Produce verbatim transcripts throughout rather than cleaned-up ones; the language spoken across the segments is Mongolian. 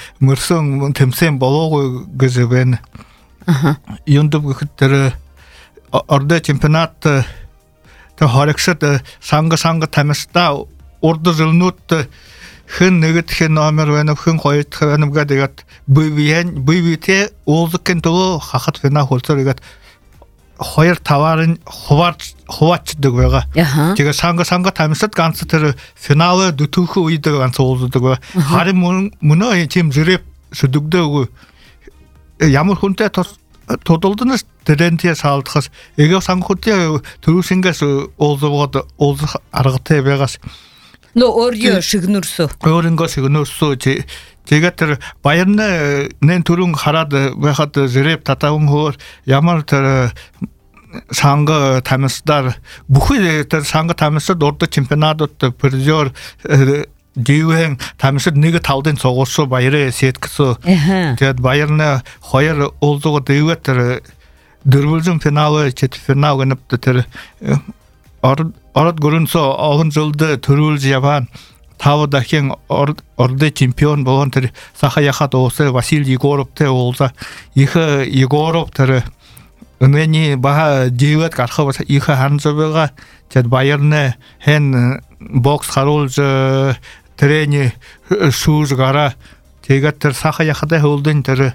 мөрсөн темсен болоо гэжбэн. Аха. Юндуб гэхтэр ордо чемпионат тэ харагшд санга санга тамста ордо зэлнут хэн нэгт хэн номер байна хэн хоёрт байна гэдэг бивэн бивэтэ уулзкен тоо хахат фина холцоргээд хоёр таварын хуваач хуваачдаг байгаа. Тэгээ санга санга тамсад ганц тэр финал дутөх үед ганц уулздаг байгаа. Харин мөнөө тийм зэрэг сүдэгдөө ямар хүнтэй тодолдоноос тэрэнтэй саалдахас эгэ санхутын төрүсингээс уулзгаад уулзах аргатай байгаас Но орё шигнүрсө. Өөрөнгөө шигнүрсө тэгээд тэр баярны нэн түрүүн хараад байхад зэрэг татавн хөр ямар тэр санга тамсдар бүхий тэр санга тамсад урд чемпионатууд призер дивэн тамсад нэг тавдын цогоосо баяраа сетксо. Тэгээд баярны хоёр уулзгаа дэвэт тэр дөрвөлжин финал чет финал гэнэп тэр орд орд гөрөнсө огон жылды төрүүлж яван тав дахин орды чемпион болон тэр саха яхад уусы Василий Егоровтэй уулза их Егоров тэр өнөөний баха дивэт гарах их ханзовга тэд баярны хэн бокс харуулж трени шүүж гара тэгээд тэр саха яхад хөлдөн тэр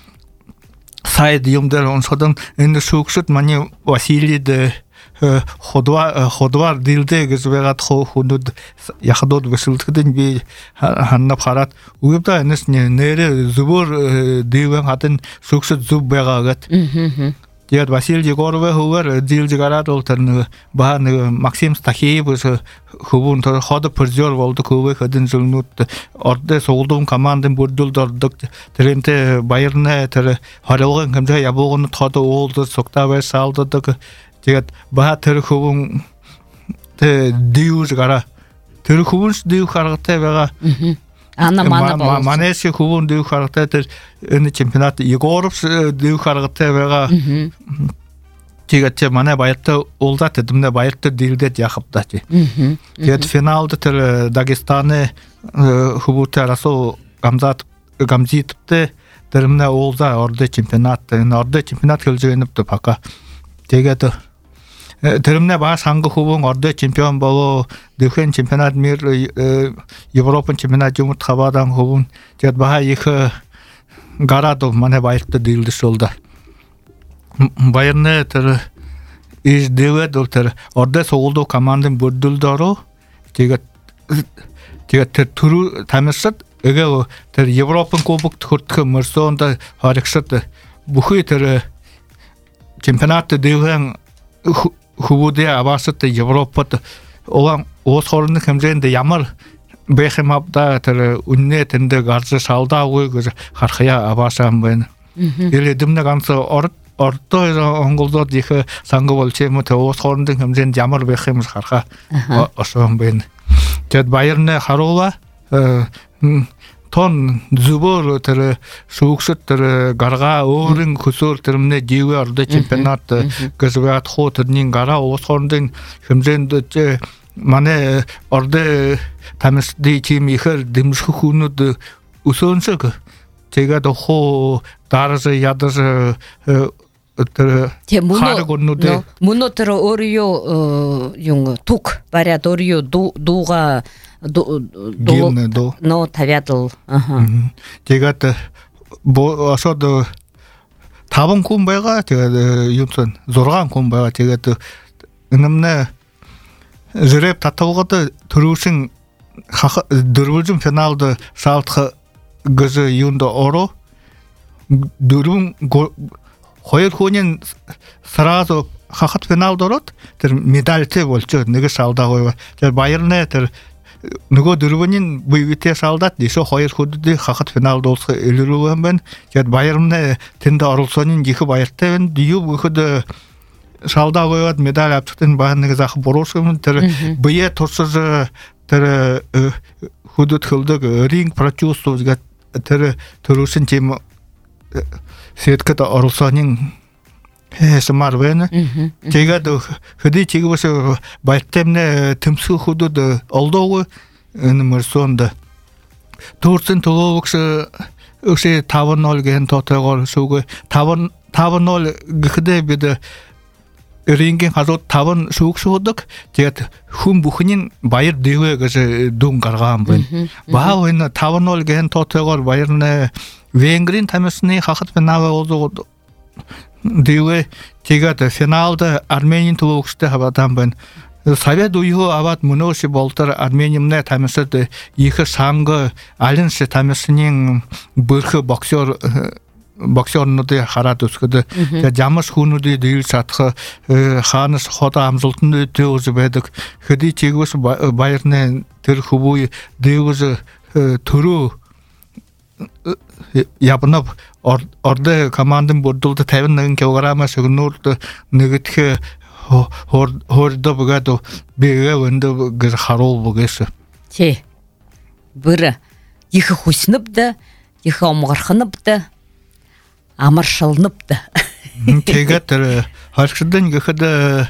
сайд юмдэр онсодан энэ шүүгшд мани Василий дэ ходвар ходвар дилдэ гэзвэgat хөнөд яхдод гэсэлтгэдэн би ханнап хараад үгдэ энэс нэрэ зүбөр дивэн хатын сүксэд зүб байгааgat. Тэгээд Василий Егоров хөвөр дилж гараад бол тэр баа нэг Максим Стахиев хөвөн тэр ход призер болдог хөвөө хэдэн зүйлнүүд ордэ суулдун командын бүрдүүлд ордог тэрэнтэй баярны тэр хорилгын хэмжээ ябуугын ход уулд согтавэ салддаг. Тэгээд баа тэр хөвөн те диуж гара тэр хөвөнс диу харгатай байгаа. Ана мана бол. Манайс хөвөн диу харгатай тэр энэ чемпионат Егоровс диу харгатай байгаа. Тэгээд манай баяртай улдат эдэмнэ баяртай дийлдэд яхавдаа чи. Тэгээд финалд тэр Дагестаны хөвөтэй расуу гамзат гамзиттэй тэрмнэ улда орды чемпионат энэ орды чемпионат хэлжээнэвдэ пока. Тэгээд тэрмнэ бас ханга хөвөн орды чемпион болоо дэхэн чемпионат мир Европын чемпионат юмт хавадан хөвөн тэгээд баа их гарадо манай баяртай дийлдэс улда. Баярны тэр иш дэвэд тэр ордэ соголдоо командын бүрдүүлдөрөө тэгээд тэгээд тэр түрүү тамирсад эгэ тэр Европын кубокт хүртэх мөрсөнд харагшд бүхий тэр чемпионат дэвэн хөвөдөө аваасад Европод улаан уус хорны хэмжээнд ямар байх юм авда тэр үнэ тэнд гарч шалдаагүй гэж харахя аваасан байна. Или дэмнэ ганц орд ордоо онголдод их санга болч юм те уус хорны хэмжээнд ямар байх юм харахаа осон байна. Тэгэд баярны харуува тон зүбөр тэр шүүгсэд тэр гаргаа өөрийн хөсөөр тэрмнэ дивэ ордо чемпионат гэсвэт хоо тэрний гараа уус хорны хэмжээнд манай ордо тамирчдын тим ихэр дэмжих хүнүүд өсөөнсөг тэгээд хоо дараас ядас тэр муно тэр өөрийн юм тук баряд өөрийн дууга до но тавядл аха тэгээд осод таван хүн байгаа тэгээд юусан зургаан хүн байгаа тэгээд энэмнэ зэрэг татвагад төрүүшин дөрвөлжин финалд саалтх гэз юунд оро дөрвөн хоёр хүний сразу хахат финалд ороод тэр медальтэй болчиход нэг шалдаагүй. Тэр баярны тэр нөгөө дөрвөний буйвитэ шалдаад дэшо хоёр хөдөдөө хахат финалд дуусах илрүү юм байна. Тэгээд баярны тэнд оролцооны их баяртай байна. Юу бүхэд шалдаагаад медаль авчихсан баа нэг зах буруушгүй тэр бие турсаж тэр хөдөд хөлдөг ринг продюсер гэдэг тэр төрөөсөн тим сэтгэд оролцооны хэсмар байна. Тэгээд хөдий чигвэс баяртайны төмсөх хөдөд олдоогүй энэ мөрсөнд төрсөн төвөгс өшөө таван нол гэн тотойгоор шүүгээ таван таван нол гэхдээ бид рингийн хажууд таван шүүгшүүдэг. Тэгээд хүн бүхний баяр дэвэ гэж дүн гаргаан байна. Баа энэ таван нол гэн тотойгоор баярны Венгрийн тамирчны хахад финал болоод дэвэ тэгээд финалд Арменийн төвөгстэй хавадан байна. Совет үеийнхөө аваад мөнөөш болтор Армениумны тамирчид их санг алинс тамирчны бүрх боксер боксернуудыг хараад өсгөд тэгээд ямар хүнүүдийг дийлж чадах хаанаас хотоо амжилтны дэвс байдаг. Хэдий чигвэс баярны тэр хөвөө дэвс төрөө ябнав ордэ командын бүрдүүлд тавин нэгэн килограммаас өгнөрд нэгдэх хордо богато бэгэ вэндо гэж харуу богээс. Чи бүр их хүснэвдэ их омгорхнэвдэ амаршилнэвдэ. Тэгээд тэр харшдэн гэхэд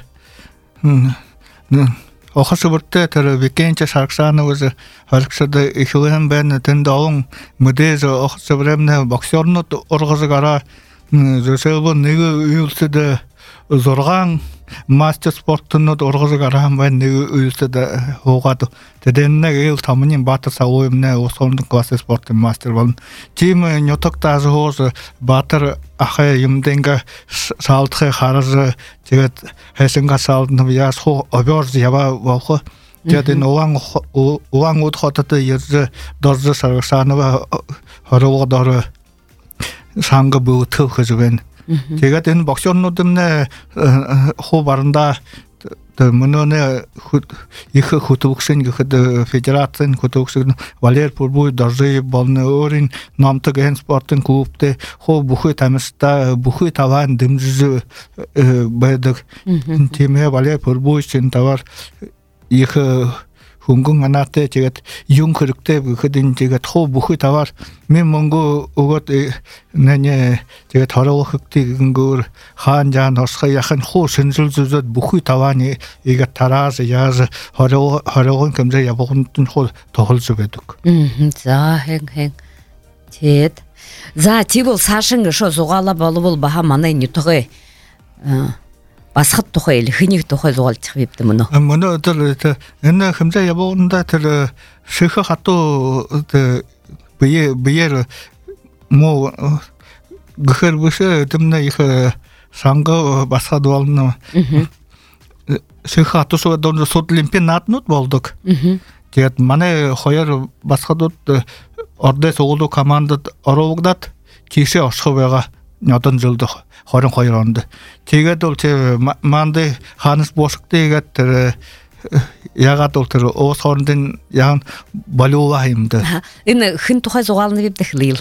охос бүртээ тэр викенч шарксааны үз харксад их хэвэн байна тэнд овон мөдөж охос бүрэмнэ боксернууд ургас гараа зөвсөв нэг үйлсэд зургаан мастер спортнууд ургас гараа байна нэг үйлсэд хуугаад тэдэн нэг ил томны баатар савуу юмнэ усонд класс спортын мастер болно. Тим нютагтаас хоос баатар ахаа юмдэнга саалтхэ хараз тэгээд хэсэнга саалтны яас хоо обёрз ява вахо тэгээд энэ уан уан ут хотод ерз дорз саргасанава хорводор санга бүтгэх гэж байна. Тэгээд энэ боксернуудын хуу баранда мөнөне их хөтөвгсөн гэхэд федерацийн хөтөвгсөн Валер Пурбуй доржи болны өөрийн номтог эн спортын клубтэй хуу бүхий тамирчтай бүхий таван дэмжиж байдаг. Тиймээ Валер Пурбуй чин тавар екі хүнгін анаты жегет юн кірікте бүкідін жегет хо бүхі тавар мен мұңғы ұғыт нәне жегет харалы хүктеген гөр хан жан осқа яқын хо сынжыл зүзет бүхі таваны егет таразы язы харалығын кімзе ябығынтын хо тоғыл зүбедік. За, хен, хен. Тет. За, ти бол сашыңғы шо зуғала балы бол баға мана не тұғы басқыт тұғы елі, хынек тұғы зуғал чықвепті мұны. Мұны ұтыр, әні кімзе ябығында тілі шықы қату бейер мұ ғықыр бұшы өтімні екі шаңғы басқа дуалыны шықы қату сұғадуында сотлимпен атынут болдық. Дед мане хойер басқа дұт орды соғылу команды орылығдат кеше ашқы бәға нөтін жылды хорын хойер онды. Тегет ол те манды ханыс бошық дегет яғат ол тірі оғыз хорындың яғын балуға айымды. Үні хын тұқай зоғалыны бепті қылыл?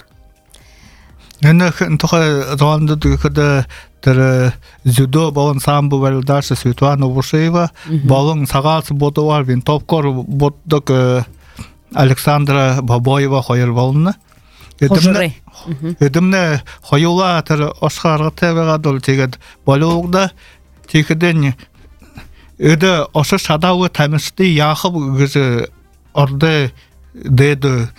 Үні хын тұқай зоғалынды дүкіді тірі зюдо балын самбы валидаршы Светлана Бушеева, балын сағалсы боты бар, бен топкор боттық Александра Бабоева хойер балыны. Хожыры. Эдімні хойула тірі осқарға тәбіға дол тегет балуғда текеден өді осы шадауы тәмісті яқып ғызы орды дейді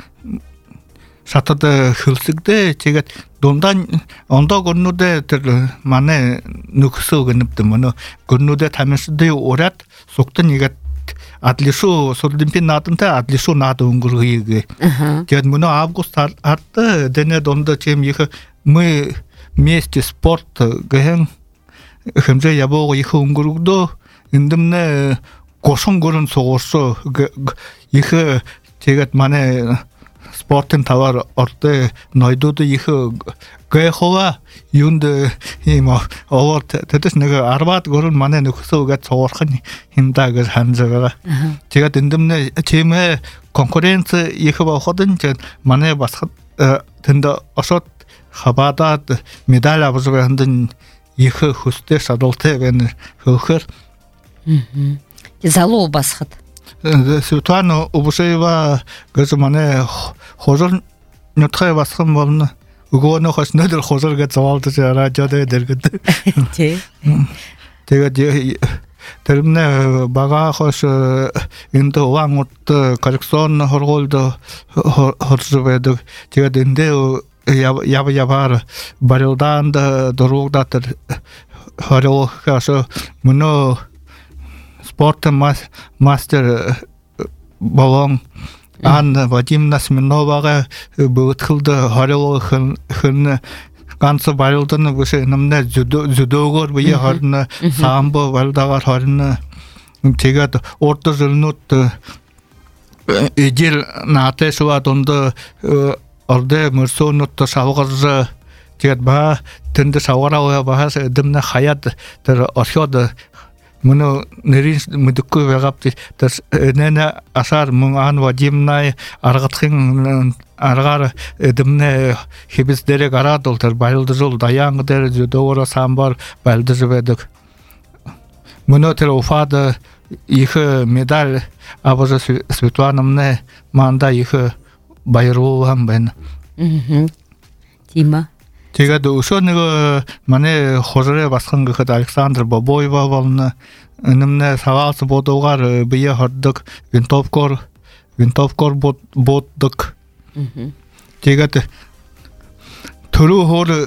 шатады хылсыгды тегет дондан онда көрнуде тір мане нүкісі өгініпті мұны көрнуде тәмісті орат соқтын егет атлишу солдимпин натынта атлишу наты унгургыйги. Дед мұны август арты дене донда чем ехы мы вместе спорт гэхэн хэмзэ ябого ехы унгургдо индимне кошон көрін соғырсы ехы тегет мане спортын тавар орты нойдуды ехы гэхова юнды има овар тэтэс нэгэ арбат көрін мане нүкісі өгет соғырқын хиндагыр ханзыгыра. Тегет индимне чеме конкуренция ехы бауходын чен мане басқыт тінді осот хабадат медаль абызығындың ехы хүсте садылты бәні хылқыр. Залу басқыт? Светлана Убушеева гызы мане хожыр нүтқай басқын болыны. Угоны хош nøдір хожыр гәт завалды же радиода едергіді. Теге тәрімне баға хош инді оған ұтты коррекционны хорғолды хоржы бәдік. Теге дінде ябы-ябар барылданды дұруғдатыр хорылық қашы мұны спорты мастер балон Анна Вадимна Смирноваға бұғыт қылды хорылығы қылны қансы барылдыны бұшы нымна зүдөгөр бұйы хорыны самбы барылдағар хорыны тегет орты жылнут едел наты шуат онды орды мұрсуынутты шауғыржы тегет баға тінді шауғарауға бағасы дымны хаят орхиоды Мұны нерин мүдіккі вәғапты. Нәні асар мұң ан Вадимнай арғытқын арғар дімне хебіздерек арадылтыр. Байлды жол даяңғы дәрі зүдоғыра самбар байлды жібедік. Мұны тір уфады екі медаль абызы Светланымны манда екі байыруылған бәні. Тима? Тегеді үшінігі мане хожыры басқын ғыд Александр Бабоева болыны үнімне сағалсы бодуғар бейе хордық винтовкор винтовкор боддық. Тегеді түрі хоры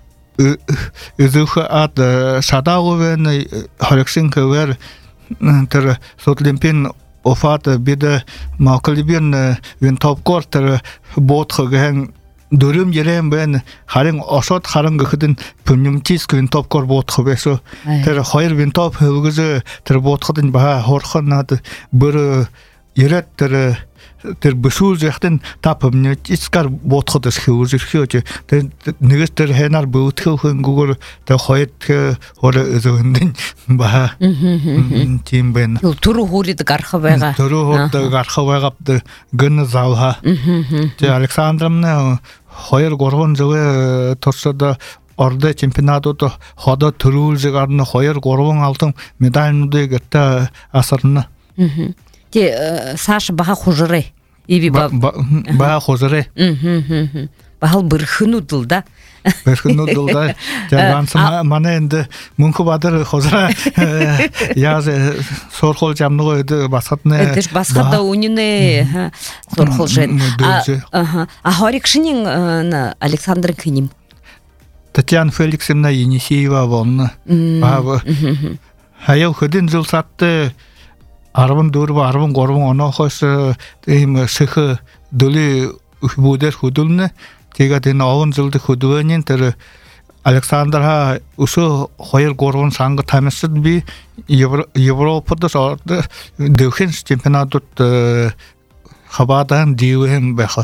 үзіқі ат шадағу бән хорекшин көвер түрі сотлимпин офаты беді мақылыбен винтовкор түрі бодқы гән Дөрім ерем бән харин осот харин гыхыдын пүннімтис винтовкор бодқы бәсі. Тір хайыр винтов өгізі тір бодқыдын баға хорқын ады бір ерет тір тір бүсул жақтын тапым нетискар бодқыдыз хеузірхи өте. Негіз тір хэнар бұғытқы хүнгігір тір хайыр хоры өзігіндін баға тим бән. Түрі ғуриді ғарқы бәға? Түрі ғуриді ғарқы бәғапты гүні залға. Александровна Хойер горгон жылы тұрсыда орды чемпионатыда хода түрүүл жыгарны хойер горгон алтын медальнуды гетті асырны. Мгм. Те Саша баха хужыры. Иби ба. Ба хозыре. Мгм. Бахал бирхыну дылда. Бирхыну дылда. Жансы мана енді мүнкі бадыр хозыра. Яз сорхол жамны қойды басқатны. Эдеш басқата унине сорхол жен. А хорикшинин Александр Киним. Татьяна Феликсовна Енисеева волны. Хаял хөдін жыл сатты арвын дөрбі, арвын қорвын оны қойсы сықы дөлі үхбудер хүділні. Тегаден ауын жылды хүдуөнен тірі Александра ұсы қойыр қорвын саңғы тамесід бі Европады сорды дөкен чемпионатут хабадан дейуен бәқі.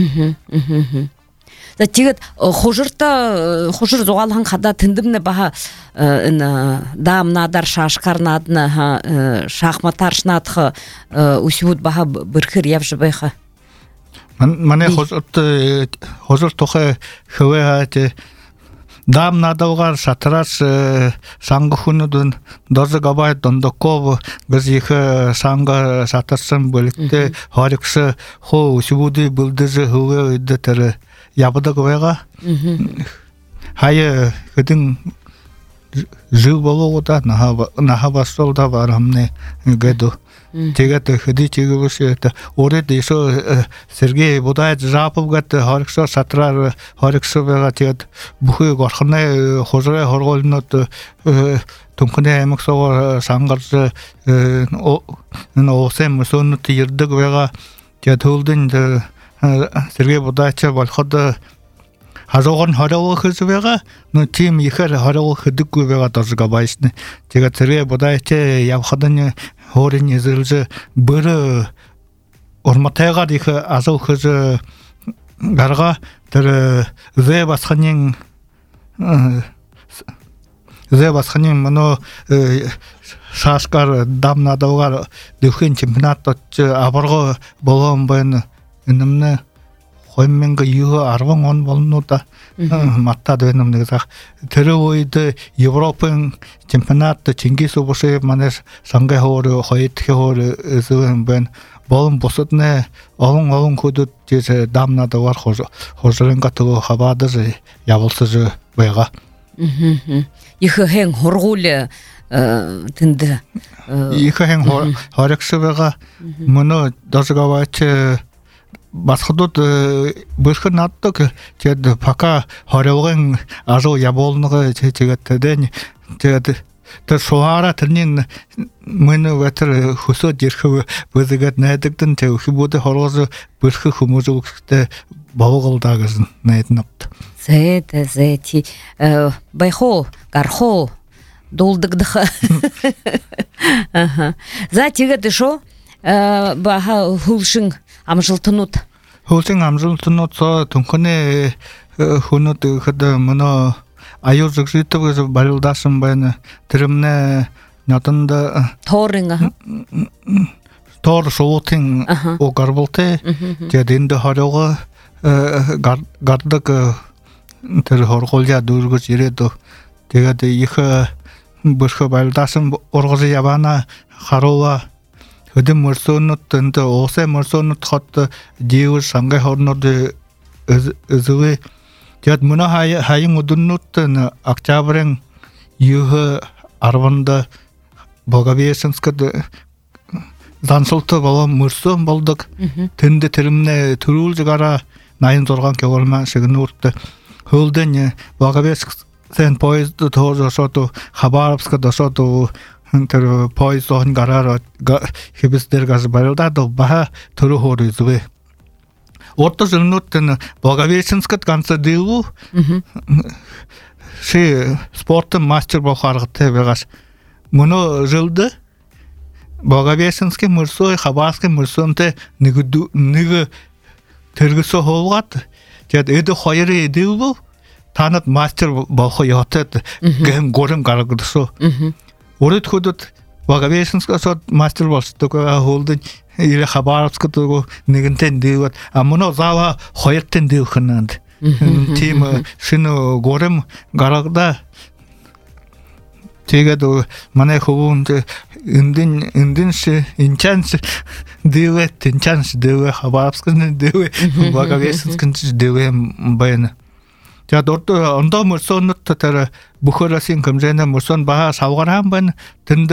Тегет хожырта хожыр зоғалған қада тіндімні баха дамнадар шашқарнадны шахматаршнадхы усюд баха біркір явжы байха. Мане хожырты хожыр тоқы хөве хаты дамнадауғар шатыраш саңғы хүнудын дозы габай дондоков біз екі саңғы шатырсын бөлікті хариксы хо усюды бұлдызы хөве өйді тірі ябыда көйға. Хайы көдің жыл болу ода наха бастолда барамны гэду. Тегеті хөді тегі өсі оред ешо Сергей Будай жапып гәтті хариксы сатрар хариксы бәға тегет бұхы ғарқыны хожырай хорғолыны түмкіне әмік соғыр саңғарсы оғсен мұсоны түйірді көйға тегет олдың Сергей Будайча балқады Хажоған харауы қызы беға, но тем ехер харауы хыдық беға тазыға байсыны. Тега Сергей Будайча явқадын хорин езілзі бірі орматайға дейкі азау қызы ғарға тірі үзе басқанен үзе басқанен мұны шашқар дамнадауғар дөкен чемпионат абырғы болуын байыны үнімні қойменгі үйі арвың он болынуда матта дөнімді ғызақ. Түрі ойды Европын чемпионатты ченгес обысы манеш саңғай хоры, қойетке хоры үзуін бән болын босытны олың-олың көдіт жесі дамнады бар қожырын қатығы қабады жы ябылсы жы байға. Ехі хен хорғулі тінді? Ехі хен хорексы байға мұны дозыға бәйтші басқыдут бұрқын аттық жеді пака хоревғын ажу яболынығы жегеттеден жеді соғара түрнен мұны өтір хүсі жерхі бөзігет нәдіктін тәукі бұды хорғызы бұрқы құмызы өксікті бауғылдағызын нәйдін апты. Зәйті, зәйті. Байхо, гархо, долдығдығы. За тегеті шо? Баха хулшың амжылтынут. Хулшың амжылтынут со түнкіне хүнут қыды мұны айыр жүксүйті көзі барылдасын байыны түріміне нятынды Торыңа. Тор шоуытың оғар болты жаденді харауға гардық түрі хорғолия дұрғыз ереді. Дегеді екі бұрқы барылдасын орғызы ябана харауға Өдім мұрсонут үнді оғсы мұрсонут қатты дейір саңғай хорнорды өзігі. Дед мұна хайын ұдыннуттын октябрын үйі арванды Богобесінскіді зансылты болам мұрсон болдық. Түнді түріміне түрул жығара найын зорған кеғолма шығын ұртты. Хөлден Богобесін поезді тоғыз осоту, Хабаровскі досоту тэр поезд он гараар хибистер газ барилдаад баха төрө хоры зүвэ. Орто зөнөтэн Богобесинскэт ганц дэвүү ши спортын мастер бохаргытай байгаас мөно жылды Богобесинский мөрсөй Хабаровский мөрсөнтэй нэг нэг тэргэсө хоолгат тэгэд эдэ хоёр дэвүү танад мастер бохо ятад гэм горым гаргадсо. Оред ходот Богобесинская сот мастер болсдог холдын или Хабаровская того нэгэнтэн дэвэт а мөно зава хоёртэн дэвхэнэнд тим шино горым гарагда тэгээд манай хөвөнд Индин индинши инчанш диве тинчанш диве хабарскын диве багавесскын диве байна. За дорд ондоо мөрсөнөт тэр бүхөрөсийн комжэна мөрсөн бага савгархан байна. Тэнд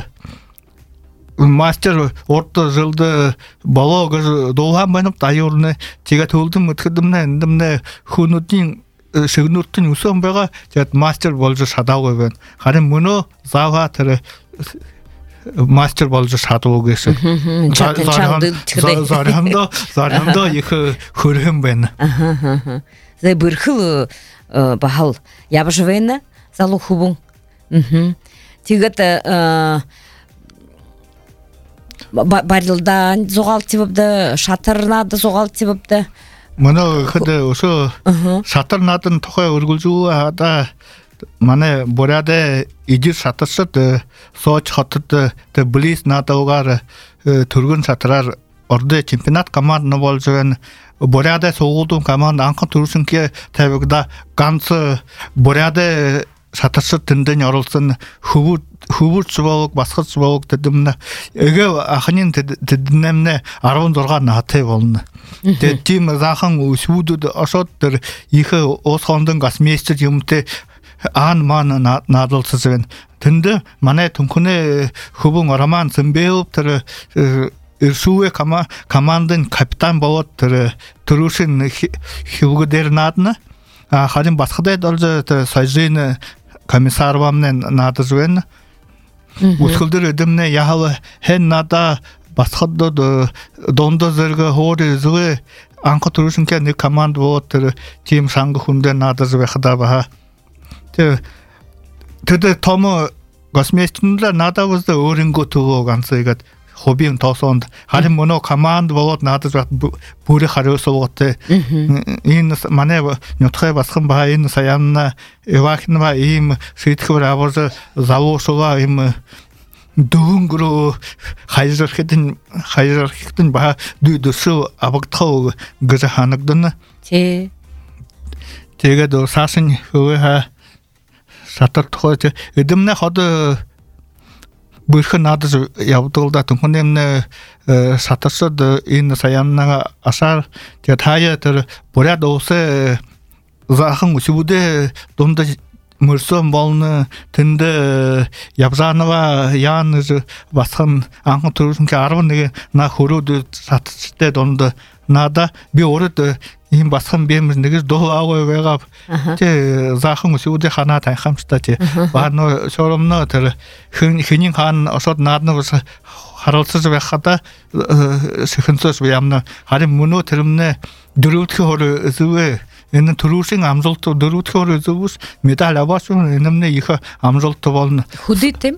мастер орто жылды болоо дуухан байна. Даюурны чига төлдөн өтгөдмнэ эндэмнэ хүнүүдийн шигнүүртэн өсөн байгаа. Тэгээд мастер болж шадаагүй байна. Харин мөнөө заава тэр мастер болж шадуу гэсэн. Зархамдаа зархамдаа их хөрхөн байна. Зэ бэрхэл бахал ябаш байна. Залуу хубун. Тэгээд барилдан зугаалтыбда шатарнада зугаалтыбда Мөнөө хэд өсө шатарнаадын тухай өргөлзүү хада манай боряда ижир шатарсад сооч хотод тэ близ надаугаар төргөн шатраар ордо чемпионат команд нь болж байна. Боряда суулдун команд анхан төрсөнкө тавигда ганц боряда шатарсад тэндэн оролцсон хөвөд хөвөрч боог басгаж боог тэдэмнэ эгэ ахнын тэднэмнэ арван зургаан наатай болно. Тэгээд тийм захан үсвүүдүүд осоод тэр их уус хондон гасмейстер юмтэй аан маан наадалцсан байна. Тэнд манай түнхнээ хөвөн Роман Цэмбэев тэр Ирсүвэ командын капитан болоод тэр төрөшин хөвгөдөр наадна. Харин басгадай болж тэр сайжин комиссар вамны наадаж байна. Үсгэлдэр эдэмнэ яхав хэн нада басхадд дондо зэрэг хоори зүгэ анх төрөшинкэ нэг команд болоод тэр тим санг хүндэ наадаж байхада баа. Тэ тэд том госмейстнэр надавс өөрөнгөө төгөө ганцыгад хоббийн тосонд харин мөнөө команд болоод наадаж бат бүрэ хариусуугатай энэ манай нутхай басхан баа энэ саянна эвахнва им шийтгэр аваар завуушгаа им дөнгөрөө хайрхитэн хайрхитэн баа дүйдөсөө авагдах гэж ханагдана. Тэ тэгээд саасан хөвөө шатар тухай эдэмнэ хад бүрхэн надад явдалда түнхнэмнэ шатарсад энэ саяннага асар тэгээд хаяа тэр буряд уусэ захан үсвүдэ дунд мөрсөн болно тэнд явзанава яан басхан анхан төрсөнкө арван нэг на хөрөөд шатарчтай дунд нада би өрөд ийм басхан бэмэр нэгэр доо аваа байгаа тэ захан үсвүдэ ханаа тайхамчтай тэ баано шоромно тэр хинин хаан осод нааднаг харуулсаж байхада сэхэнцэс ямна харин мөнөө тэрмнэ дөрөвдөх хор зүвэ энэ төрүүшин амжилт дөрөвдөх хор зүвс медаль аваасан энэмнэ их амжилт болно. Хүдэтэм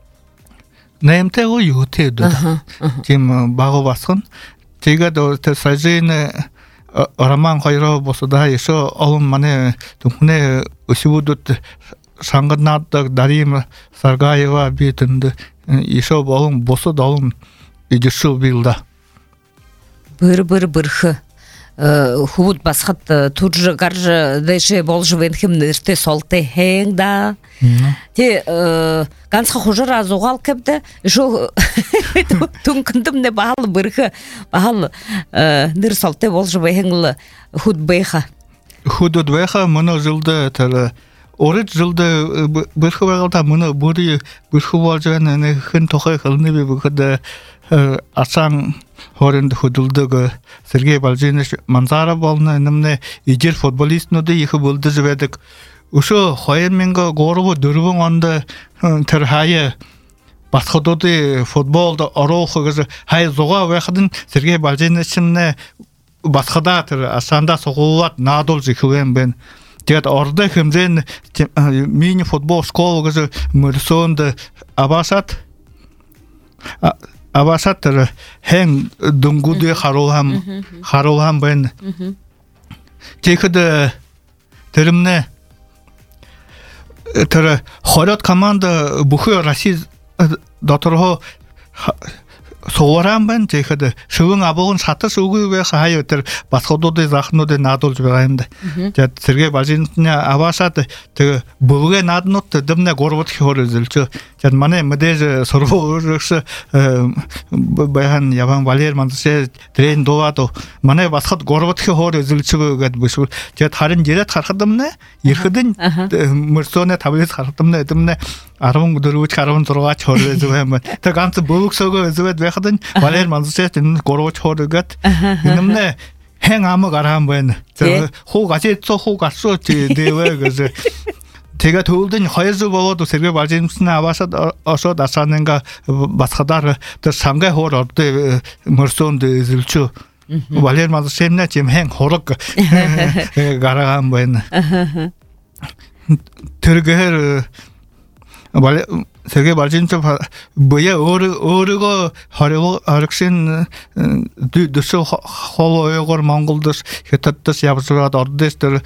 нэмтэй юу тэд тийм багу басхан тэгээд тэр сайжин Роман хоёроо босдаа яшо олон манай түнхнээ өсвүүдүүд сангаднаадаг Дарим Саргаева битэнд яшо болон босод олон идэшүү билда. Бэр бэр бэрх хөвд басхад турж гарж дэшэ болж вэнхэм нэртэ солтэ хэнда. Тэ ганцхан хужир азугаал кэбдэ шо түнкэндэмнэ бахал бэрх бахал нэр солтэ болж вэхэнл худ бэха. Худод бэха мөнө жылдэ тэр орид жылдэ бэрх байгалта мөнө бүри бэрх болж байна нэг хэн тухай хэлнэ би бүхэд асан хоринд хөдөлдөг Сергей Балжинич манзара болно нэмнэ ижир футболистнуудын их болдож байдаг. Өшөө хоёр мянга гурван онд тэр хаяа басхадуудын футболд орох гэж хаяа зугаа байхад Сергей Балжинич нэ басхадаа тэр асанда сугуулаад наадуулж ихвэн байна. Тэгээд ордо хэмжээнд мини футбол школ гэж мөрсөнд аваасат аваасат тэр хэн дүнгүүдээ харуулхам харуулхам байна. Тэгэхэд тэрмнэ тэр хорот команд бүхий Росси доторхоо суурам байна. Тэгэхэд шивэн абуугын шатас үгүй байх хаяа тэр басхуудын захнуудыг наадуулж байгаа юм да. Тэгээд Сергей Балжинтны аваасад тэг бүвгээ нааднууд дэмнэ гурвд хөр үзэлж. Жан мане мдеж соргорыксы баян ябан Валер Мандсе трен довато мане басхат горбатхи хор өзүлчүгө гэд бишүр. Жат харин жерет хархадымны ихидин мөрсөне таблет хархадымны эдимне арван дөрвүч карван зургач хор өзүбэм. Та ганц бөлүк сөгө өзүбэт бэхадын Валер Мандсе тэн горбач хор гэд эдимне 행 아무 가람 번. 저 호가지 저 호가서 대외 그래서 제가 도울든 허여서 보고도 세계 발전스나 아와서 어서 다사는가 마스카다르 더 상가 호러 때 머선데 줄추 발레마도 셈나 지금 행 호럭 가라간 번. 들게 발레 세계 발전스 뭐야 어르 어르고 하려고 아르신 두서 호로여거 몽골들 히타트스 야브스가 어르데스들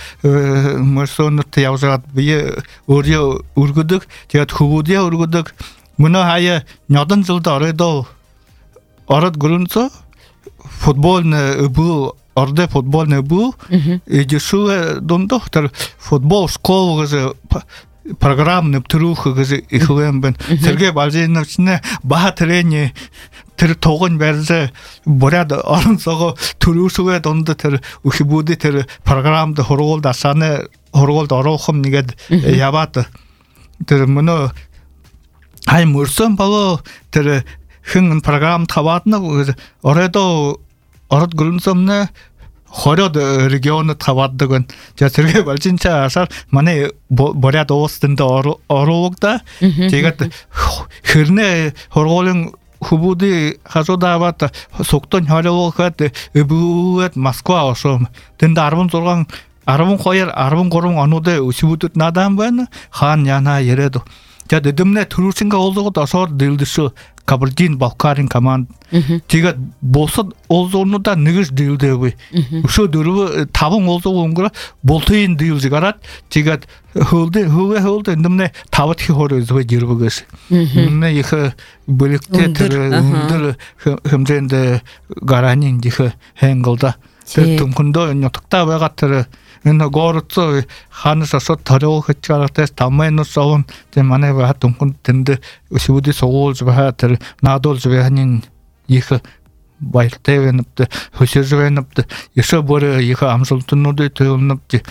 머선트 야브스가 비에 어려 우르고득 제가 후부디야 우르고득 문화하에 여든 줄도 어려도 어릇 그런서 futbolne bu orada futbolne bu idzie su domdo futbol школы программный трух ихвен бен Сергей Балжиновичне ба трени тэр тогон барьж боряд оронсоо төрүүсгээ донд тэр ухибүди тэр програмд хоргуулд асааны хоргуулд ороохом нэгэд яваад тэр мөнө хай мөрсөн болоо тэр хэн програм таваадна оройдо ород гүрэнсомне хород регионы тавааддаг. За Сергей Балжинча асар манай боряд оостынд ороогда тэгээд хэрнээ хоргуулын хубуди хасудаават соктон холоогод эбүүэт Москва осом тэнд арван хоёр арван гурван онууд өсвүүдэд надаан байна хаан яна яриад. Тэгээд эдэмнэ төрүүсингээ олгоод осоор дэлдэсө Кабардин Балкарын команд тэгээд болсод олзоонуудаа нэгж дэлдэв. Өшөө дөрөв таван олзоо өнгөрө болтын дэлж гараад тэгээд хөлдө хөвө хөлдө эдэмнэ тавт хи хор өзөө жирбэгээс. Нэ их бэлэгтэй тэр өндөр хэмжээнд гарааны их хэнгэлда. Тэр түнхэндөө нутагтаа байгаа тэр энэ горцоо ханаас асууд төрөө хэчгаатай тамайнус овн тэ манай ба түнхэн тэнд өсвүди суулж ба тэр наадуулж байхын их байлтай вэнэпт хөшөж вэнэпт яшаа бүр их амсалтнууд төлнөпт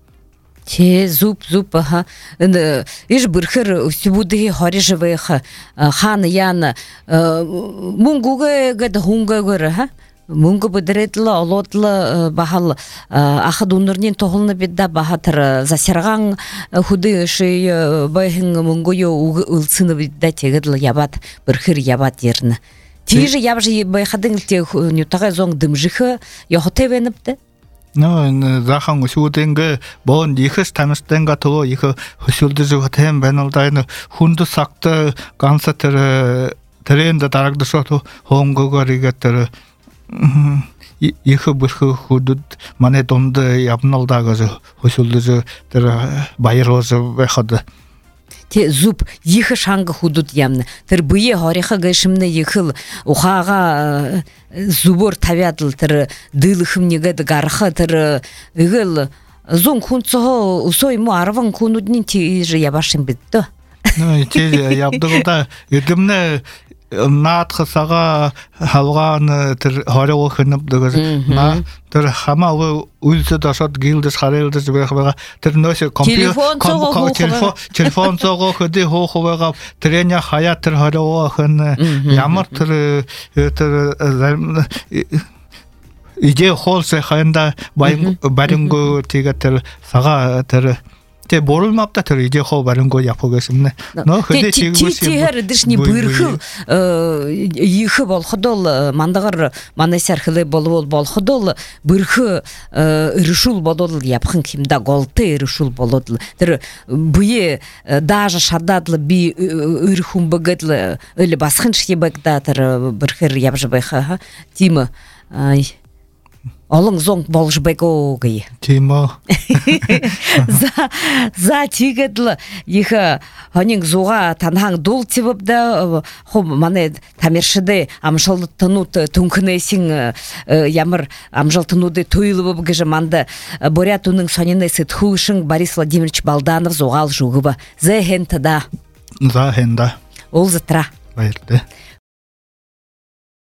че зуп зуп ха энэ иш бүрхэр өсвүди хорижвэх хаан ян мунгугэ гэд хунгэгээр ха мөнгө бүдрэтле олодлы бахал ахад унырнын тоголны бидда бахатыр засырган худы шей байхын мөнгө улсыны бидда тегедл ябат бүрхэр ябат ерне тиже ябжы байхадын те нютага зон дымжихы яхотевенепте. Ну захан өсвүүдэнгэ боон ихс тамстэнга тоо их хөсөлдөж хөтэм баналдайны хүнд сакта ганса тэр тренд дарагдсоо хонгогоригэтэр их бэрхэ хөдөд манай донд явналдаагаас хөсөлдөж тэр баяроос байхад те зуп их шанга хөдөд ямна тэр бие хорихаа гэшимнэ ихэл ухаага зубор тавиадл тэр дылхымнэгэд гарха тэр игэл зун хунцоо усой му арван хунуднин тиж ябашин битто. Ну те ябдагда эдэмнэ наадхасага халгаан тэр хороо хөнөбдөг на тэр хамаа үйлсэд асад гилдэс харэлдэс байгаа тэр нөөс компьютер телефон телефон цогоо хөдөө хоохойгоо тэрэня хаяа тэр хороо хэн ямар тэр тэр иже холсе ханда баринго тэгээ тэр сага тэр те борулмапта тэр иже хоо баринго япогесмне но хөдөө чигүүс тэр дэшни бүрхүү их болохдол мандагар манасархлы болвол болохдол бүрхүү иршул бодол япхан кимда голты иршул болодл тэр буе даже шададлы би ирхум бэгэл өле басхын шибэгда тэр бүрхэр ябжбайха тима ай Олон зонг болж бэго гэ. Тимо. За за тигедл их хонинг зуга танхан дулцивда хо мане тамиршиде амшалтнут түнхнэсин ямар амшалтнуды тойлуб гэжэ манда борятунын сонины сэтхушин Борис Владимирович Балданов зугал жугуба. За хентада. За хенда. ол затра. Байырды.